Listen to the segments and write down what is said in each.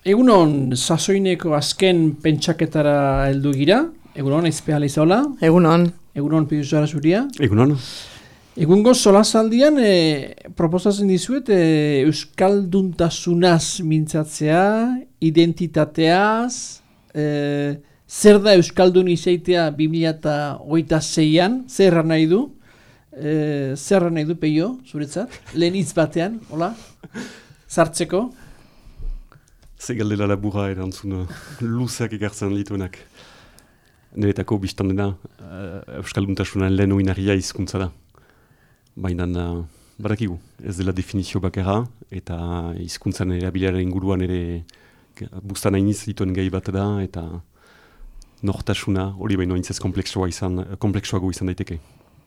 Egunon, sasoineko azken pentsaketara heldu gira. Egunon, aizpeala izaola. Egunon. Egunon, piduzara zuria. Egunon. Egungo solasaldian proposatzen dizuet euskalduntasunaz mintzatzea, identitateaz, zer da euskaldun izaitea 2026an, zer nahi du? Zer nahi du, Peio, zuretzat? Lehen hitz batean, hola? Sartzeko? Zegaldela labura erantzun luzeak ekartzen dituenak. Niretako biztan dena euskalduntasuna lehen oinaria hizkuntza da. Baina badakigu, ez dela definizio bakarra, eta hizkuntzan erabileraren inguruan ere bustan hainiz dituen gai bat da, eta nortasuna hori baino haintzez kompleksuago izan daiteke.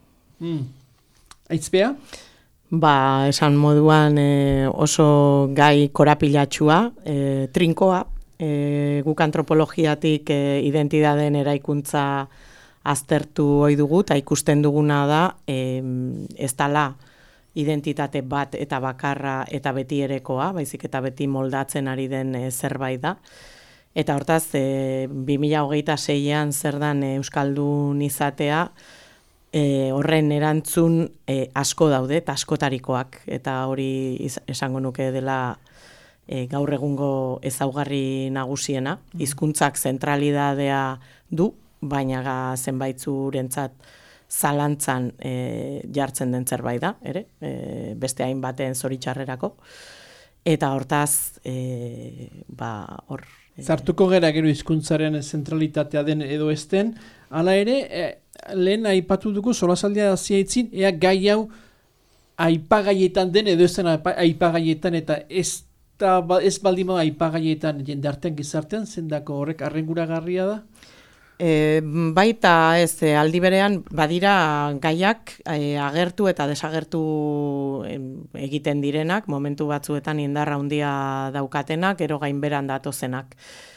Aitzpea? Esan moduan oso gai korapilatxua, trinkoa, guk antropologiatik identitateen eraikuntza aztertu ohi dugu, eta ikusten duguna da, ez dela identitate bat eta bakarra eta beti erekoa, baizik eta beti moldatzen ari den zerbait da. Eta hortaz, 2026an zer dan euskaldun izatea, horren erantzun asko daude eta askotarikoak, eta hori esango nuke dela gaur egungo ezaugarri nagusiena. Hizkuntzak zentralidadea du, baina zenbaitzurentzat zalantzan jartzen den zerbait da, ere? Beste hainbaten zoritxarrerako. Eta hortaz, hor... Zartuko gera gero hizkuntzaren zentralitatea den edo ezten, hala ere, lehen aipatu dugu solasaldia ziaitzin, ea gai hau aipagaietan den edo ezten aipagaietan, eta ez baldin bada aipagaietan jendartean gizartean, zendako horrek arrenguragarria da? Baita ez, aldi berean badira gaiak agertu eta desagertu egiten direnak, momentu batzuetan indarra handia daukatenak, ero gainberan datozenak.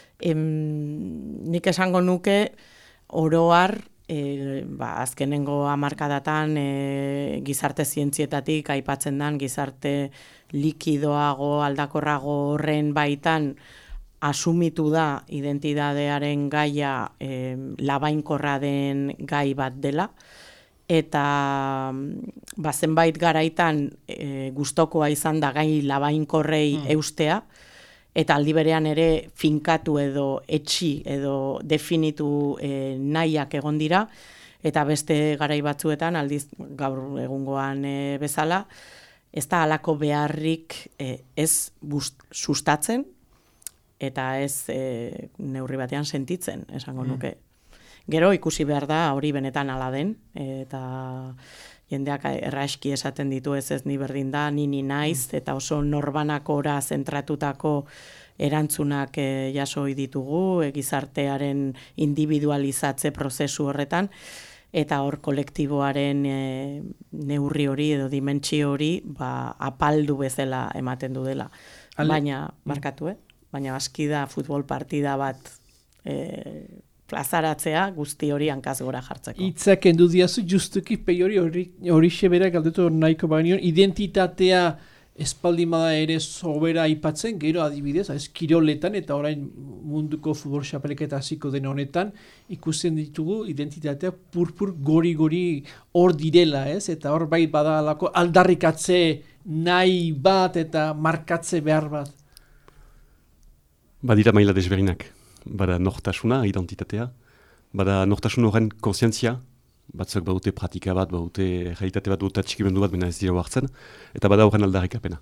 Nik esango nuke oroar, azkenengo hamarkadatan gizarte zientzietatik aipatzen den gizarte likidoago, aldakorrago horren baitan asumitu da identitatearen gaia labainkorra den gai bat dela, eta zenbait garaitan gustokoa izan da gai labainkorrei eustea, eta aldi berean ere finkatu edo etxi edo definitu nahiak egon dira, eta beste garai batzuetan aldiz gaur egungoan bezala, ez da halako beharrik ez sustatzen, eta ez neurri batean sentitzen, esango nuke. Gero ikusi behar da hori benetan hala den, eta jendeak erraski esaten ditu ez ni berdin da, ni naiz, eta oso norbanakora zentratutako erantzunak jaso ditugu, gizartearen individualizatze prozesu horretan, eta hor kolektiboaren neurri hori edo dimentsio hori apaldu bezala ematen du dela. Baina, markatu, baina aski da futbol partida bat plazaratzea guzti hori hankaz gora jartzeko. Itzak endu diazu justuki Peiori hori xebera galdetu nahiko baino, identitatea espaldimada ere sobera aipatzen, gero adibidez, kiroletan eta orain munduko futbol xapelketa hasiko den honetan, ikusten ditugu identitatea purpur gori-gori hor direla, ez? Eta hor bai badalako aldarrikatze nahi bat eta markatze behar bat. Badira maila desberdinak. Bada nortasuna, identitatea. Bada nortasun horren konsientzia. Batzuk badute pratika bat, badute realitate bat, badute atxikimendu bat, bena ez dira hartzen. Eta bada horren aldarrikapena.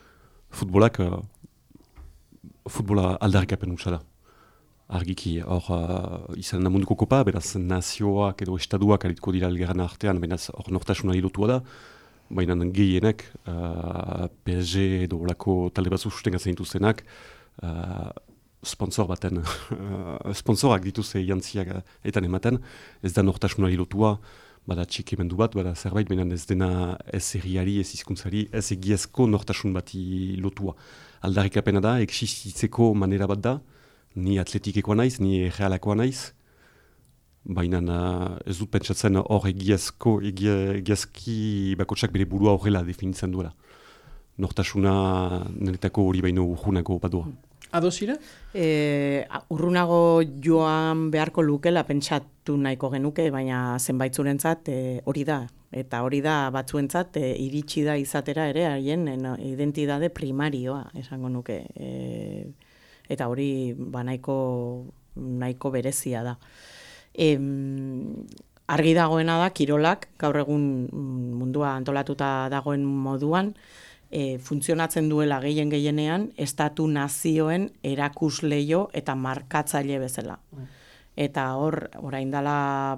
Futbola aldarrikapen hutsa da. Argiki, hor izan da munduko kopa, beraz nazioak edo estaduak aritko dira elgarren artean, beraz hor nortasuna ilotua da. Baina gehienek, PSG edo lako talde batzu sustengatzen dituztenak, sponsorak dituzte jantziak etan ematen, ez da nortasuna lotua, bada txikimendu bat, bada zerbait, baina ez dena ez herriari, ez hizkuntzari, ez egiezko nortasun bati lotua. Aldarrikapena da, existitzeko manera bat da, ni atletikekoa naiz, ni realakoa naiz, baina ez dut pentsatzen hor egiezki bakotsak bere burua horrela definitzen duela. Nortasuna niretako hori baino urgunago badua. Adosira? Urrunago joan beharko lukela pentsatu nahiko genuke, baina zenbaitzurentzat hori da. Eta hori da batzuentzat iritsi da izatera ere haien identitate primarioa, esango nuke. Eta hori nahiko berezia da. Argi dagoena da, kirolak, gaur egun mundua antolatuta dagoen moduan, funtzionatzen duela gehienean estatu nazioen erakusleio eta markatzaile bezala. Eta orain dela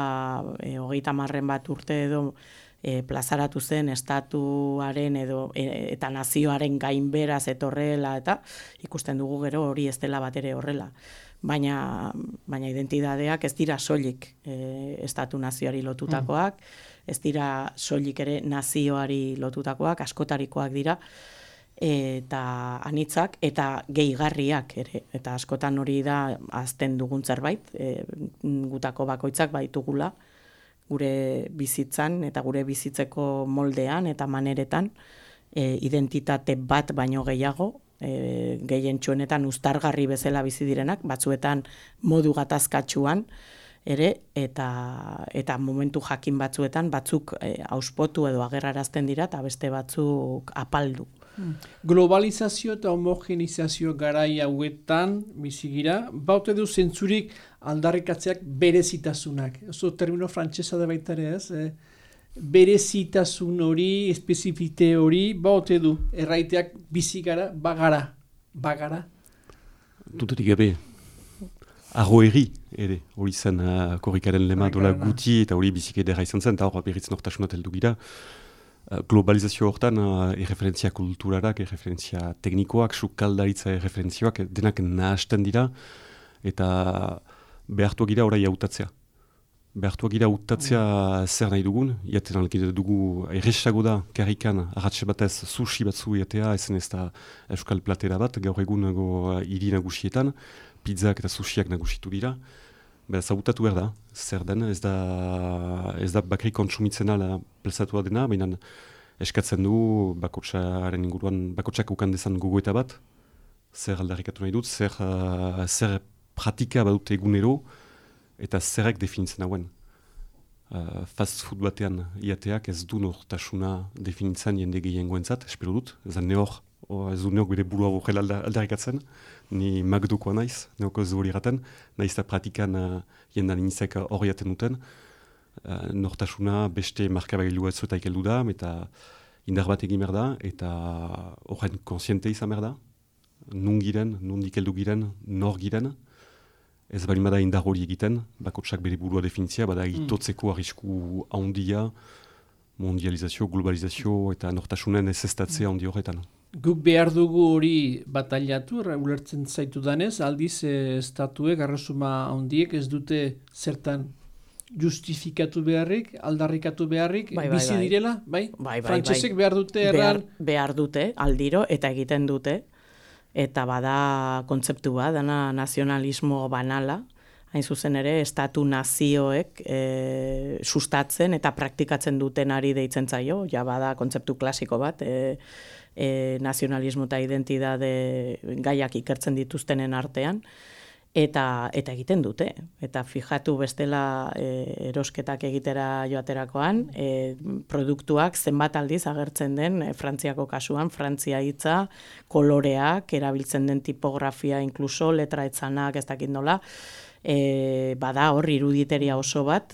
30 bat urte edo plazaratu zen estatuaren eta nazioaren gainberaz etorrela eta ikusten dugu gero hori ez dela bat ere horrela. Baina identitateak ez dira soilik estatu nazioari lotutakoak, ez dira soilik ere nazioari lotutakoak, askotarikoak dira, eta anitzak, eta gehigarriak ere. Eta askotan hori da azten dugun zerbait, gutako bakoitzak baitugula, gure bizitzan eta gure bizitzeko moldean eta maneretan, identitate bat baino gehiago, gehientsuenetan uztargarri bezala bizi direnak, batzuetan modu gatazkatsuan, ere, eta momentu jakin batzuetan batzuk auspotu edo agerrarazten dira eta beste batzuk apaldu. Globalizazio eta homogenizazio garai hauetan bizigira, baute du zentzurik aldarrikatzeak berezitasunak. Oso termino frantsesa da baita ere ez, berezitasun hori, espezifite hori, baute du, erraiteak bizigara, bagara. Dutetik gabe, arroeri ere, hori zen korrikaren lema dola guti eta hori bizik edera izan zen, eta hori berriz nortasunat heldu gira. Globalizazio hortan erreferentzia kulturarak, erreferentzia teknikoak, sukaldaritza erreferentzioak denak nahasten dira eta behartuak gira orai hautatzea. Behartuak gira hautatzea zer nahi dugun, iaten alkide dugu erresago da karrikan arratxe batez sushi batzu iatea, ezen ez da euskal platera bat, gaur egun hiri nagusietan, pizzak eta sushiak nagusitu dira. Beraz, hautatu behar da, zer den, ez da bakri kontsumitzen ala plazatua dena, baina eskatzen du bakotsaren inguruan, bakotsak ukan dezan gogoeta bat, zer aldarrikatu nahi dut, zer pratika badute egunero, eta zerrek definitzen hauen. Fast food batean iateak ez du nortasuna definitzen jende gehiengoentzat, espero dut, ez du neok bere burua borrela aldarrikatzen, ni magdokoa naiz, neoko ez du hori raten, naiz da pratikan jendan inizek hori aten duten, nortasuna beste markabailua ez zueta ikeldu da, eta indar bat egin behar da, eta horren konsiente izan behar da, nondik heldu giren, nor giren, ez bali bada indar hori egiten, bakotsak bere burua definitzia, bada itotzeko arrisku handia, mondializazio, globalizazio eta nortasunen ez estatzea handi horretan. Guk behar dugu hori batailatu, ulertzen zaitu danez, aldiz estatue, garrasuma handiek ez dute zertan justifikatu beharrik, aldarrikatu beharrik, bizi direla, bai? Frantsesek behar dute erran? Behar dute, aldiro, eta egiten dute. Eta bada kontzeptu bat, dana nazionalismo banala, hain zuzen ere, estatu nazioek sustatzen eta praktikatzen dutenari deitzen zaio, ja bada kontzeptu klasiko bat, nazionalismo eta identitate gaiak ikertzen dituztenen artean, eta egiten dute. Eta fijatu bestela erosketak egitera joaterakoan, produktuak zenbat aldiz agertzen den, Frantziako kasuan, Frantzia hitza, koloreak, erabiltzen den tipografia, inkluso, letra etzanak, ez dakit nola, bada hor iruditeria oso bat,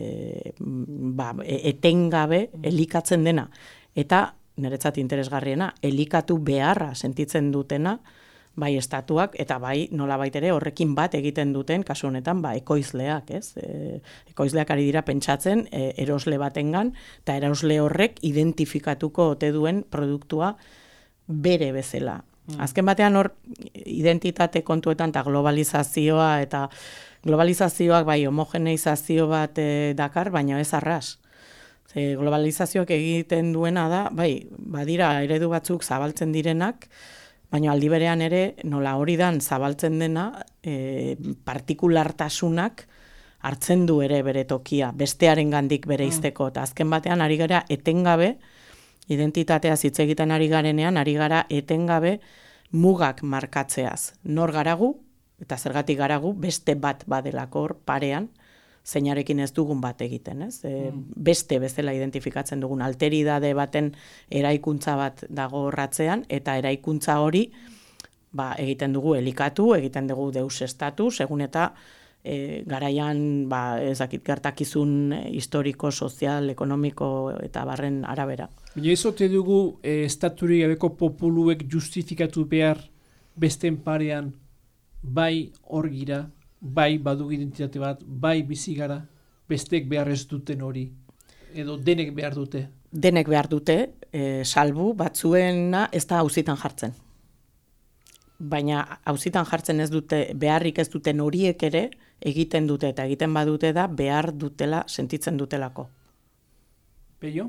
etengabe elikatzen dena. Eta, niretzat interesgarriena, elikatu beharra sentitzen dutena, bai estatuak, eta bai nolabait ere horrekin bat egiten duten, kasu honetan, ekoizleak, ez? Ekoizleak ari dira pentsatzen erosle batengan, eta erosle horrek identifikatuko ote duen produktua bere bezala. Azken batean hor identitate kontuetan eta globalizazioak bai homogeneizazio bat dakar, baina ez arras. Globalizazioak egiten duena da, bai, badira eredu batzuk zabaltzen direnak, baina aldi berean ere, nola hori dan zabaltzen dena, partikulartasunak hartzen du ere bere tokia, bestearen gandik bere izteko. Eta azken batean ari gara etengabe, identitatea hitz egiten ari garenean, ari gara etengabe mugak markatzeaz. Nor garagu, eta zergatik garagu, beste bat badelako hor parean, zeinarekin ez dugun bat egiten, ez? Beste bezala identifikatzen dugun alteridade baten eraikuntza bat dago horratzean, eta eraikuntza hori egiten dugu elikatu, egiten dugu deusestatu, segun eta garaian ezakit gertakizun historiko, sozial, ekonomiko eta barren arabera. Baina ezote dugu estaturik gabeko populuek justifikatu behar besten parean bai hor gira, bai badugu identitate bat, bai bizi gara, bestek behar ez duten hori, edo denek behar dute. Denek behar dute, salbu batzuena ez da auzitan jartzen. Baina auzitan jartzen ez dute, beharrik ez duten horiek ere, egiten dute eta egiten badute da, behar dutela, sentitzen dutelako. Peio?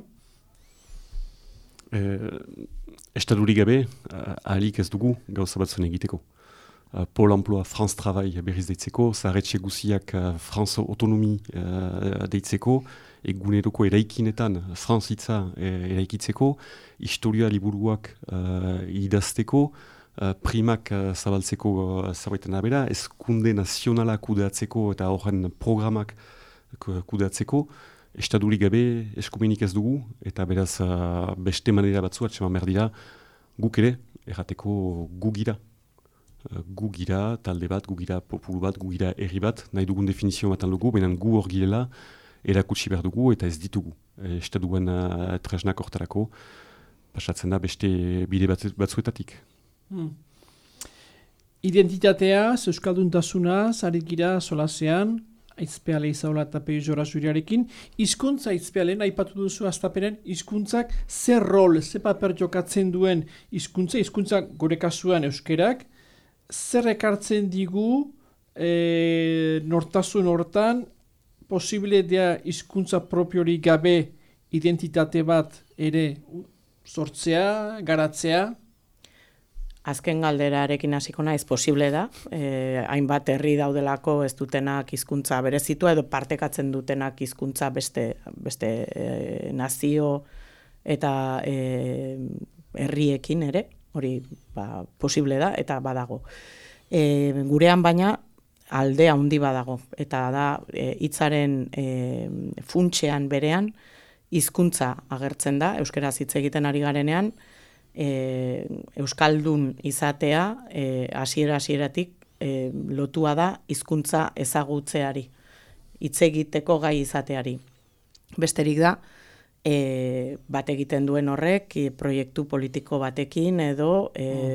Estaturik gabe, ahalik ez dugu gauza batzuen egiteko. Pôle emploi France Travail berriz deitzeko, zaharretxe guziak France Autonomie deitzeko, eguneroko eraikinetan France hitza eraikitzeko, historia liburuak idazteko, primak zabaltzeko zerbaiten abera, eskunde nazionala kudeatzeko eta horren programak kudeatzeko, estaturik gabe eskumenik ez dugu, eta beraz beste manera batzu atseman behar dira, guk ere, errateko gugira. Gugira talde bat, gugira populu bat, gugira herri bat, nahi dugun definizio bat dugu, baina gu hor girela erakutsi behar dugu eta ez ditugu. Estatuan tresnak hortarako, pasatzen da beste bide batzuetatik. Identitatea, euskalduntasuna, zarik gira solasean, aizpeale izaola eta peizora zuriarekin, hizkuntza aizpealen, aipatu duzu astapenen, hizkuntzak zer rol, zer paper jokatzen duen hizkuntza gure kasuan euskerak, zer ekartzen digu nortasun hortan posible dea hizkuntza propiori gabe identitate bat ere sortzea, garatzea? Azken galderarekin hasiko naiz posible da. Hainbat herri daudelako ez dutenak hizkuntza berezitua edo partekatzen dutenak hizkuntza beste nazio eta herriekin ere. Hori posible da eta badago. Gurean baina alde handi badago eta da hitzaren funtsean berean hizkuntza agertzen da, euskaraz hitz egiten ari garenean, euskaldun izatea hasieratik lotua da hizkuntza ezagutzeari, hitz egiteko gai izateari. Besterik da, bat egiten duen horrek proiektu politiko batekin edo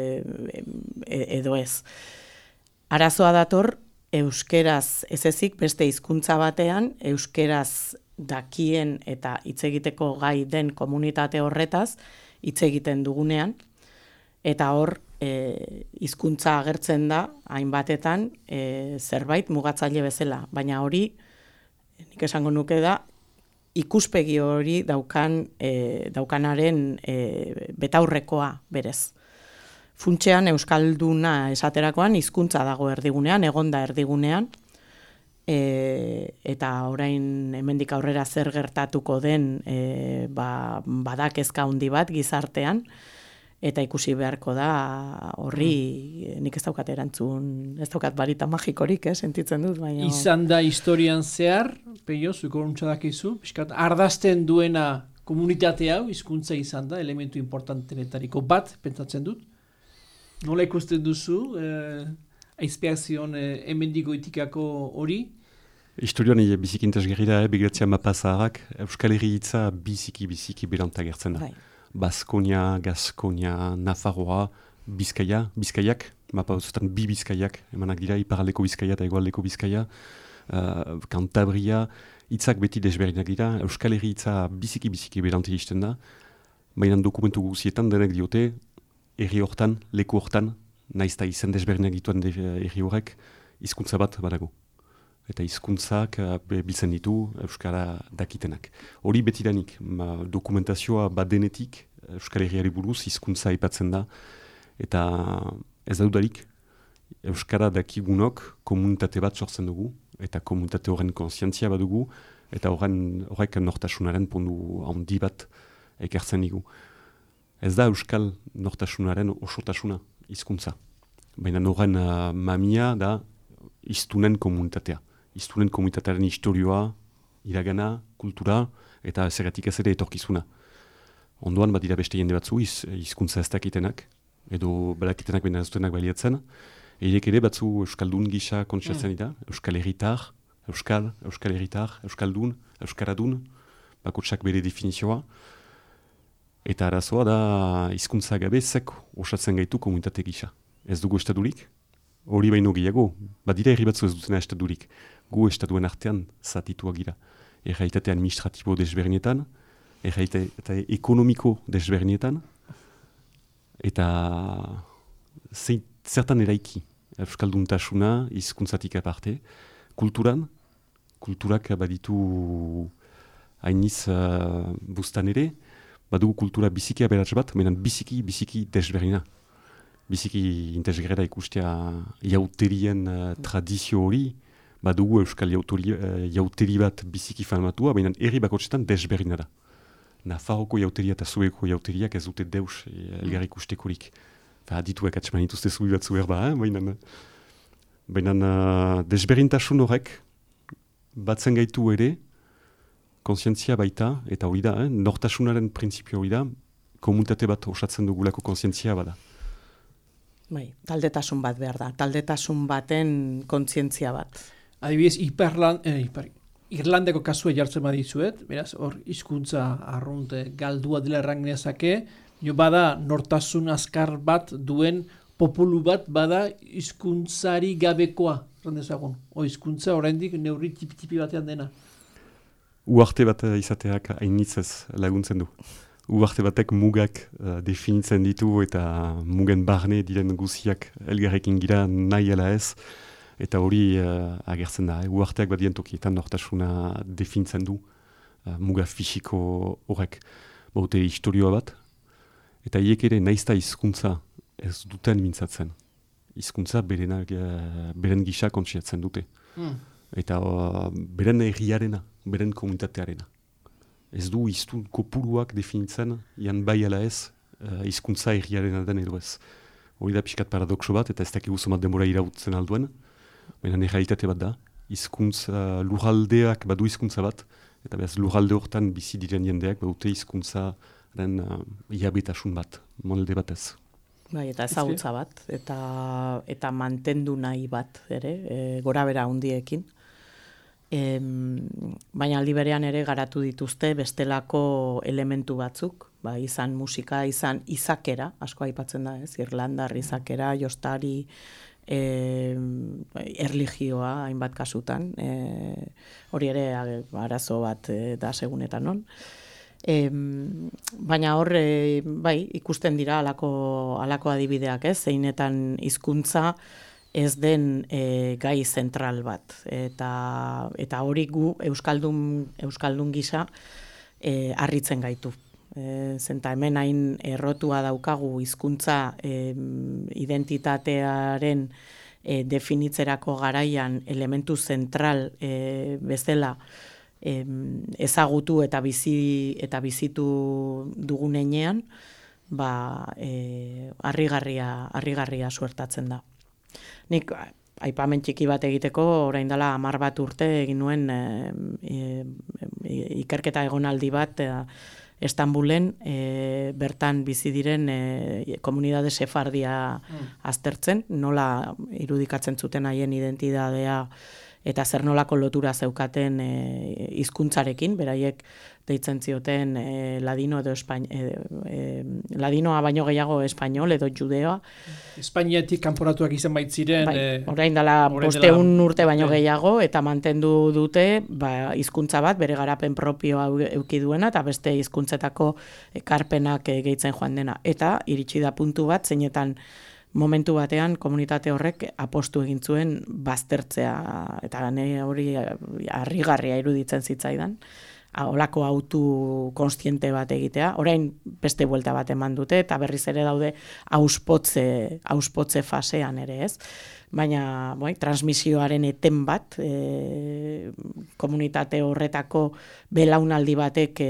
ez. Arazoa dator euskeraz ez ezik beste hizkuntza batean euskeraz dakien eta hitz egiteko gai den komunitate horretaz hitz egiten dugunean eta hor hizkuntza agertzen da hainbatetan zerbait mugatzaile bezala, baina hori nik esango nuke da ikuspegi hori daukanaren betaurrekoa berez. Funtsean euskalduna esaterakoan hizkuntza dago erdigunean, egonda erdigunean, eta orain hemendik aurrera zer gertatuko den badakezka handi bat gizartean, eta ikusi beharko da horri nik ez daukat erantzun, ez daukat barita magikorik, sentitzen dut. Baina... Izan da historian zehar, Peio, zuko dakizu, ardazten duena komunitate hau, hizkuntza izan da, elementu importantenetariko bat, pentsatzen dut. Nola ikusten duzu, aizpeazion hemendigo itikako hori? Historioan bizikintaz gerira, begiratzean mapa zaharrak, Euskal Herri hitza biziki beranta gertzen da. Baskonia, Gaskonia, Nafarroa, Bizkaiak, mapa batzutan bi Bizkaiak, emanak dira, iparaldeko Bizkaia eta hegoaldeko Bizkaia, Kantabria, hitzak beti desberdinak dira, Euskal Herri hitza biziki beranta izten da, baina dokumentu guzietan denek diote, herri hortan, leku hortan, naizta izen desberdinak dituen herri horrek, hizkuntza bat badago. Eta hizkuntzak biltzen ditu euskara dakitenak. Hori betidanik, dokumentazioa badenetik Euskal Herriari buruz hizkuntza aipatzen da, eta ez daudarik euskara dakigunok komunitate bat sortzen dugu, eta komunitate horren konsientzia badugu, eta horrek nortasunaren pondu handi bat ekartzen digu. Ez da euskal nortasunaren osotasuna, hizkuntza. Baina horren mamia da hiztunen komunitatea. Hiztunen komunitatearen historioa, iragana, kultura, eta zergatik ez ere etorkizuna. Ondoan bat dira beste jende batzu hizkuntza ez dakitenak, edo badakitenak baina ez dutenak baliatzen. Eirek ere batzu euskaldun gisa kontxatzen dira, euskal herritar, euskal herritar, euskaldun, euskaradun, bakotsak bere definizioa. Eta arazoa da hizkuntza gabe zek osatzen gaitu komunitate gisa. Ez dugu estadurik, hori baino gehiago, badira herri batzu ez dutena estadurik. Gu estaduen artean zatituak gira. Erraitate administratibo desberdinetan, erraitate ekonomiko desberdinetan, eta zertan eraiki euskalduntasuna hizkuntzatik aparte, kulturak baditu hainiz bustan ere, badugu kultura biziki aberats bat, menan biziki desberdina. Biziki integrera ikustea jauterien tradizio hori, badugu euskal jauteri bat biziki famatuak, baina herri bakotxetan desberdina da. Nafarroko jauteria eta Zueko jauteriak ez dute deus elgar ikustekorik. Adituek atxeman dituzte zubi batzu berba, baina desberdintasun horrek batzen gaitu ere, konsientzia baita, eta hori da, nortasunaren printzipio hori da, komunitate bat osatzen dugulako konsientzia bada. Bai, taldetasun bat behar da, taldetasun baten kontzientzia bat. Adibidez, Irlandeko kasua jartzen badizuet, beraz, hor hizkuntza arrunte galdua dela erran genezake, bada nortasun azkar bat duen populu bat bada hizkuntzari gabekoa, randezagun. Hizkuntza oraindik neurri tipi batean dena. Uarte bat izateak hainitzez laguntzen du. Uarte batek mugak definitzen ditu eta mugen barne diren guziak elgarrekin gira nahi ala ez. Eta hori agertzen da. Uarteak badien tokietan nortasuna definitzen du muga fisiko horrek. Baute historioa bat. Eta hiek ere naizta hizkuntza ez duten mintzatzen. Hizkuntza beren gisa kontsiatzen dute. Eta beren herriarena, beren komunitatearena. Ez du hiztun kopuruak definitzen, jan bai ala ez, hizkuntza herriarena den edo ez. Hori da pixkat paradoxo bat, eta ez dakigu somat denbora irautzen alduen, baina realitate bat da. Hizkuntza lurraldeak badu hizkuntza bat, eta behaz lurralde hortan bizi diren jendeak badute hizkuntzaren jabetasun bat, molde batez. Bai, eta ezagutza bat, eta mantendu nahi bat, ere, gora bera hundiekin. Baina aldi berean ere garatu dituzte bestelako elementu batzuk, izan musika, izan izakera, asko aipatzen da, ez? Irlandar izakera, jostari, erlijioa hainbat kasutan, hori ere arazo bat da segunetan non. Baina hor, ikusten dira alako adibideak, ez? Zeinetan hizkuntza ez den gai zentral bat. Eta hori gu euskaldun gisa harritzen gaitu. Zenta hemen hain errotua daukagu hizkuntza identitatearen definitzerako garaian elementu zentral bezala ezagutu eta bizitu dugunean, harrigarria suertatzen da. Nik aipamen txiki bat egiteko, orain dela 10 bat urte egin nuen ikerketa egonaldi bat Istanbulen, bertan bizi diren komunidade sefardia aztertzen, nola irudikatzen zuten haien identitatea eta zer nolako lotura zeukaten hizkuntzarekin, beraiek deitzen zioten ladino edo ladinoa baino gehiago espainol edo judeoa. Espainiatik kanporatuak izan baitziren. Orain dela 500 urte baino gehiago eta mantendu dute hizkuntza bat bere garapen propioa eduki duena eta beste hizkuntzetako ekarpenak gehitzen joan dena. Eta iritsi da puntu bat zeinetan momentu batean komunitate horrek apostu egin zuen baztertzea eta hori harrigarria iruditzen zitzaidan. Olako autu konstiente bat egitea. Orain beste buelta bat eman dute eta berriz ere daude auspotze fasean ere, ez? Baina transmisioaren eten bat komunitate horretako belaunaldi batek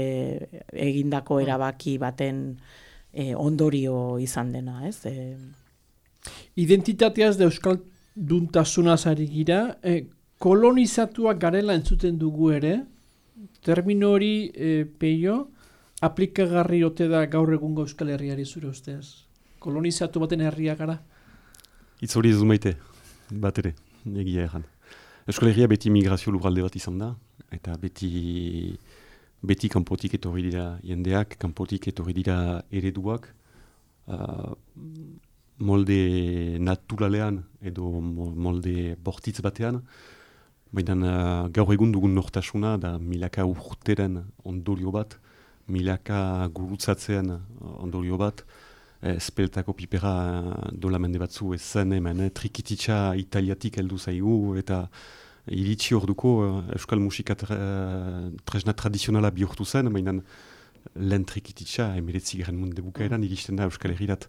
egindako erabaki baten ondorio izan dena, ez? Identitateaz da euskalduntasunaz ari gira, kolonizatuak garela entzuten dugu ere, termino hori, Peio, aplikagarri ote da gaur egungo Euskal Herriari zure ustez? Kolonizatu baten herria gara? Itz hori ez maite, bat ere, egia erran. Euskal Herria beti migrazio lurralde bat izan da, eta beti kanpotik etorri dira jendeak, kanpotik etorri dira ereduak, molde naturalean edo molde bortitz batean, baina gaur egun dugun nortasuna da milaka urteren ondorio bat, milaka gurutzatzean ondorio bat, espeltako pipera dola mende batzu ez zen hemen, trikititsa italiatik heldu zaigu, eta iritsi orduko euskal musika tresna tradizionala bihurtu zen, baina lehen trikititsa, 19. munde bukaeran, iristen da Euskal Herrirat.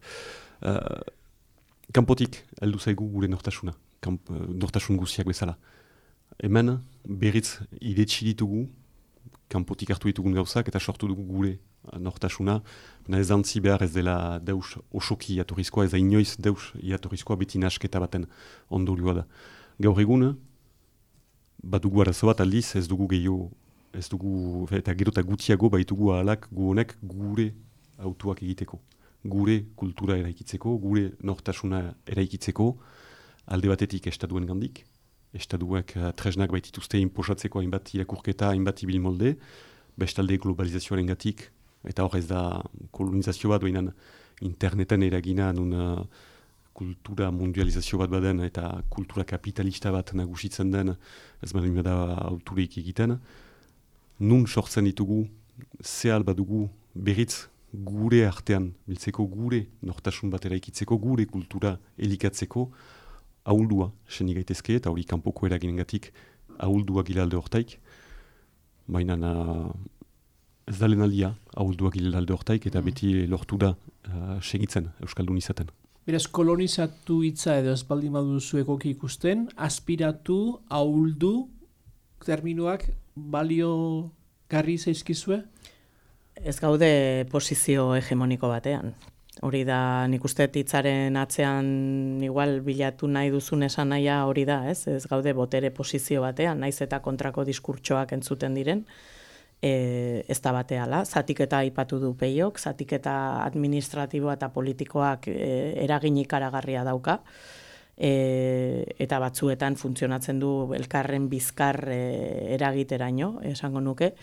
Kanpotik heldu zaigu gure nortasuna, nortasun guziak bezala. Hemen berriz iretsi ditugu, kanpotik hartu ditugun gauzak, eta sortu dugu gure nortasuna. Ez dantzi behar ez dela deus osoki jatorrizkoa, ez da inoiz deus jatorrizkoa beti nasketa baten ondorioa da. Gaur egun, badugu arazo bat aldiz, ez dugu gehiago, ez dugu, eta gero eta gutiago baitugu ahalak gu honek gure autuak egiteko. Gure kultura eraikitzeko, gure nortasuna eraikitzeko, alde batetik estaduen gandik. Estaduak tresnak baitituzte inposatzeko hainbat irakurketa, hainbat ibil molde, bestalde globalizazioaren gatik, eta hor ez da kolonizazio bat, baina interneten eragina nun kultura mundializazio bat baden eta kultura kapitalista bat nagusitzen den, ez baina da auturik egiten. Nun sortzen ditugu, zehal badugu berriz gure artean, biltzeko gure nortasun bat eraikitzeko, gure kultura elikatzeko, ahuldua senik gaitezke, eta hori kanpoko eraginengatik ahuldua gilalde hortaik, baina ez da lehenaldia ahuldua gilalde hortaik, eta beti lortu da segitzen Euskaldun izaten. Beraz, kolonizatu hitza edo ez baldin baduzu egoki ikusten, aspiratu, ahuldu, terminoak balio garri zaizkizue? Ez gaude posizio hegemoniko batean. Hori da, nik uste hitzaren atzean igual bilatu nahi duzun esan nahia hori da, ez? Ez gaude botere posizio batean, naiz eta kontrako diskurtsoak entzuten diren, ez da bateala. Zatiketa aipatu du Peiok, zatiketa administratiboa eta politikoak eragin ikaragarria dauka, eta batzuetan funtzionatzen du elkarren bizkar eragiteraino, esango nuke.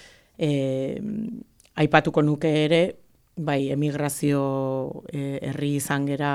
Aipatuko nuke ere, bai, emigrazio herri izan gera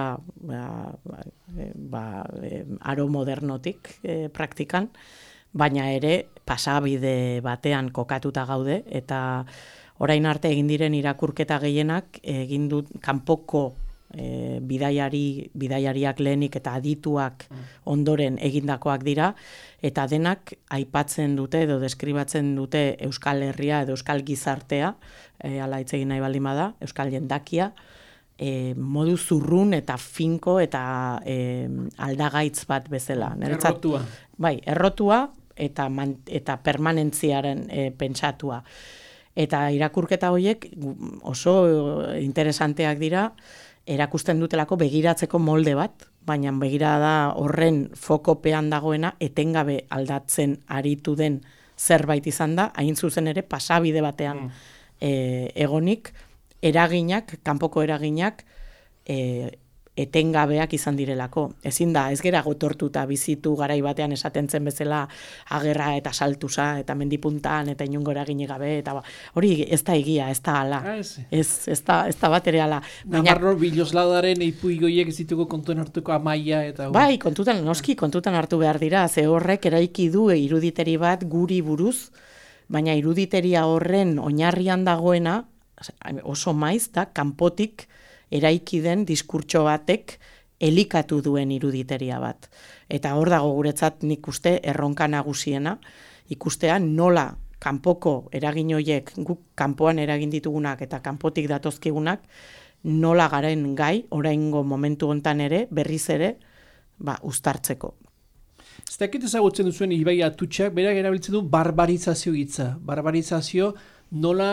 aro modernotik praktikan, baina ere pasabide batean kokatuta gaude, eta orain arte egin diren irakurketa gehienak egin dut kanpoko bidaiariak lehenik eta adituak ondoren egindakoak dira, eta denak aipatzen dute edo deskribatzen dute Euskal Herria edo Euskal Gizartea, ala hitz egin nahi baldin bada, Euskal jendakia, modu zurrun eta finko eta aldagaitz bat bezala. Errotua. Bai, errotua eta permanentziaren pentsatua. Eta irakurketa horiek oso interesanteak dira, erakusten dutelako begiratzeko molde bat, baina begirada horren fokopean dagoena etengabe aldatzen aritu den zerbait izan da, hain zuzen ere pasabide batean egonik, eraginak, kanpoko eraginak, etengabeak izan direlako. Ezin da, ez gera gotortuta bizitu garai batean esaten zen bezala agerra eta saltusa eta mendipuntan eta inungo eraginik gabe, eta hori ez da egia, ez da ala. Ez da bat ere ala. Navarro bilosladaren ipuigoiek ez dituko kontuan hartuko Amaia eta... Bai, kontutan hartu behar dira, ze horrek eraiki du iruditeri bat guri buruz, baina iruditeria horren oinarrian dagoena oso maiz da kanpotik eraiki den diskurtso batek elikatu duen iruditeria bat. Eta hor dago guretzat nik uste erronka nagusiena, ikustea nola kanpoko eragin horiek, guk kanpoan eragin ditugunak eta kanpotik datozkigunak, nola garen gai, oraingo momentu hontan ere, berriz ere, uztartzeko. Ez dakit ezagutzen duzuen Ibai Atutxak, berak erabiltzen du barbarizazio hitza. Barbarizazio nola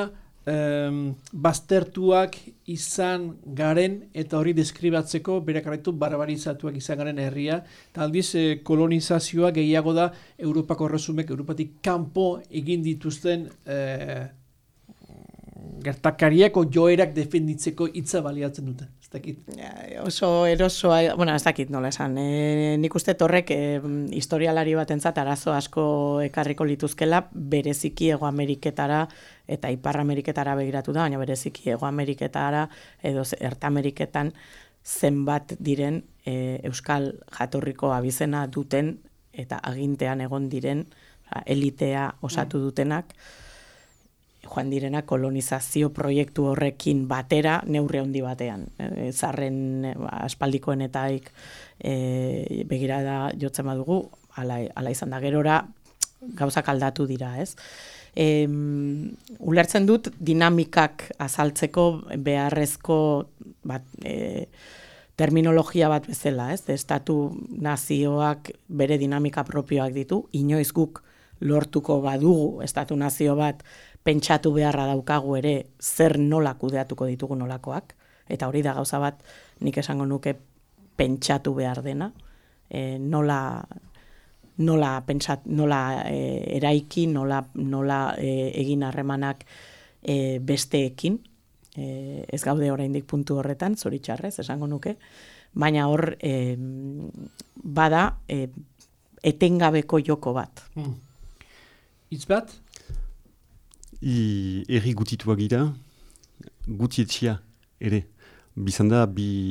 baztertuak izan garen eta hori deskribatzeko berak araitu barbarizatuak izan garen herria. Eta aldiz kolonizazioa gehiago da Europako erresumek Europatik kanpo egin dituzten gertakariako joerak defenditzeko hitza baliatzen dute. Ez dakit. Oso erosoa, bueno, ez dakit nola esan. Nik uste horrek historialari batentzat arazo asko ekarriko lituzkela, bereziki Hego Ameriketara eta Ipar Ameriketara begiratu da, baina bereziki Hego Ameriketara edo Erta Ameriketan zenbat diren euskal jatorriko abizena duten eta agintean egon diren elitea osatu dutenak, joan direna kolonizazio proiektu horrekin batera neurri handi batean. Zarren aspaldikoenetaik begirada jotzen badugu, ala izan da gerora gauzak aldatu dira, ez? Ulertzen dut dinamikak azaltzeko beharrezko terminologia bat bezala, ez? Estatu nazioak bere dinamika propioak ditu, inoiz guk lortuko badugu estatu nazio bat pentsatu beharra daukagu ere zer nola kudeatuko ditugu nolakoak, eta hori da gauza bat nik esango nuke pentsatu behar dena, nola eraiki, nola egin harremanak besteekin, ez gaude oraindik puntu horretan, zoritxarrez, esango nuke, baina hor bada etengabeko joko bat. Hitz bat? Erri gutituak gira, gutietxia ere. Bizanda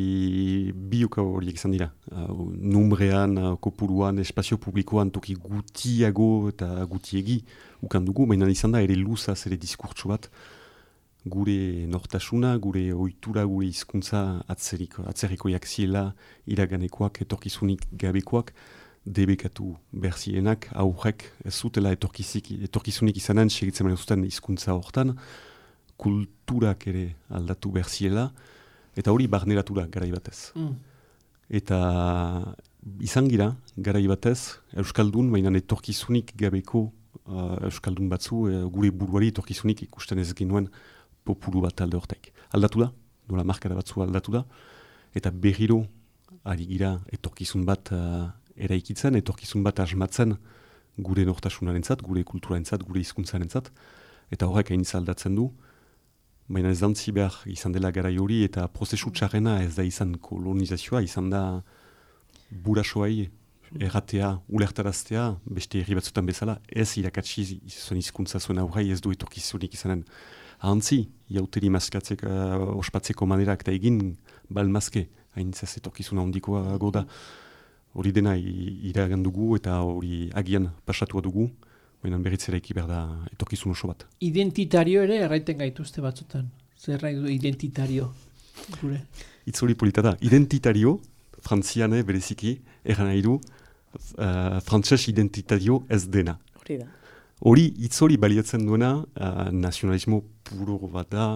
bi horiek izan dira. Numbrean, kopuruan, espazio publikoan toki gutiago eta gutiegi ukandugu, baina izan da ere luzaz ere diskurtsu bat. Gure nortasuna, gure ohitura, gure hizkuntza atzerrikoiak ziela, iraganekoak, etorkizunik gabekoak, debekatu berzienak, aurrek ez zutela etorkizunik izanen segitzen baina zuten hizkuntza hortan, kulturak ere aldatu berziela, eta hori barneratu da garai batez. Eta izan gira, garai batez, euskaldun, baina etorkizunik gabeko euskaldun batzu, gure buruari etorkizunik ikusten ez genuen populu bat alde hortek. Aldatu da, nola markara batzu aldatu da, eta berriro ari gira etorkizun bat eraikitzen, etorkizun bat asmatzen gure nortasunarentzat, gure kulturarentzat, gure hizkuntzarentzat, eta horrek hain aldatzen du, baina ez dantzi behar izan dela garai hori, eta prozesu txarrena ez da izan kolonizazioa, izan da burasoai erratea, ulertaraztea, beste herri batzutan bezala, ez irakatsi zuen hizkuntza zuen aurrai ez du etorkizunik izanen. Ahantzi, jauteri ospatzeko manerak eta egin balmazke, hain zaz etorkizuna hondikoa goda. Hori dena iragan dugu eta hori agian pasatua dugu, baina berriz ere behar da etorkizun oso bat. Identitario ere erraiten gaituzte batzutan. Zer nahi du identitario? Gure. Itz hori polita da. Identitario, frantziane bereziki, erran nahi du, frantses identitario ez dena. Hori da. Hori, itz hori baliatzen duena, nazionalismo puro bat da,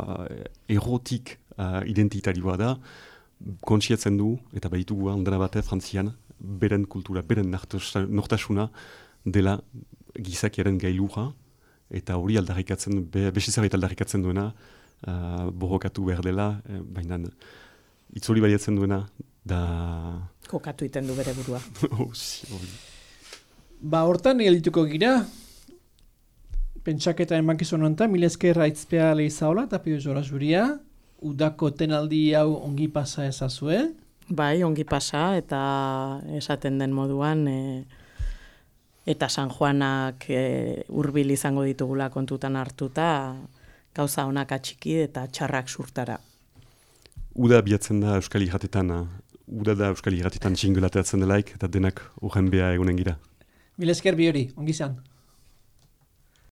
erotik identitarioa da, kontziatzen du, eta baditugu handena bate frantzian, beren kultura, beren nortasuna dela gizakiaren gailura, eta hori aldarrikatzen, beste zerbait aldarrikatzen duena, borrokatu behar dela, baina hitz hori baliatzen duena, da... Kokatu iten du bere burua. Hortan egelituko gira, pentsaketa emankizun honetan, mila esker aitzpea lehizaola, eta pio jora juria, udako tenaldi hau ongi pasa ezazue? Bai, ongi pasa, eta esaten den moduan, eta San Juanak hurbil izango ditugula kontutan hartuta, gauza honak atxiki eta txarrak surtara. Uda biatzen da Euskal Irratetan, uda da Euskal Irratetan txingelateatzen delaik, eta denak horren beha egunen gira. Mila esker bi hori, ongi zan.